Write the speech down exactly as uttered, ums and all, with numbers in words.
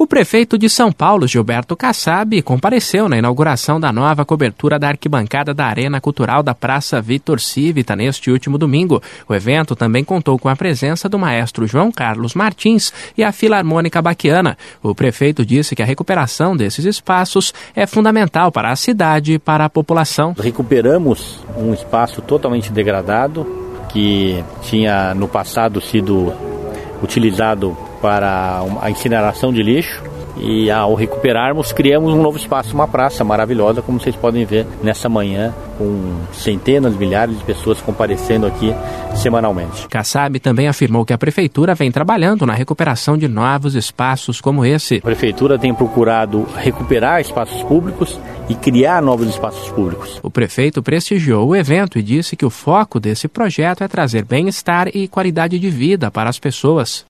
O prefeito de São Paulo, Gilberto Kassab, compareceu na inauguração da nova cobertura da arquibancada da Arena Cultural da Praça Vitor Civita neste último domingo. O evento também contou com a presença do maestro João Carlos Martins e a Filarmônica Baquiana. O prefeito disse que a recuperação desses espaços é fundamental para a cidade e para a população. Recuperamos um espaço totalmente degradado que tinha no passado sido utilizado para a incineração de lixo, e ao recuperarmos criamos um novo espaço, uma praça maravilhosa, como vocês podem ver nessa manhã, com centenas, milhares de pessoas comparecendo aqui semanalmente. Kassab também afirmou que a prefeitura vem trabalhando na recuperação de novos espaços como esse. A prefeitura tem procurado recuperar espaços públicos e criar novos espaços públicos. O prefeito prestigiou o evento e disse que o foco desse projeto é trazer bem-estar e qualidade de vida para as pessoas.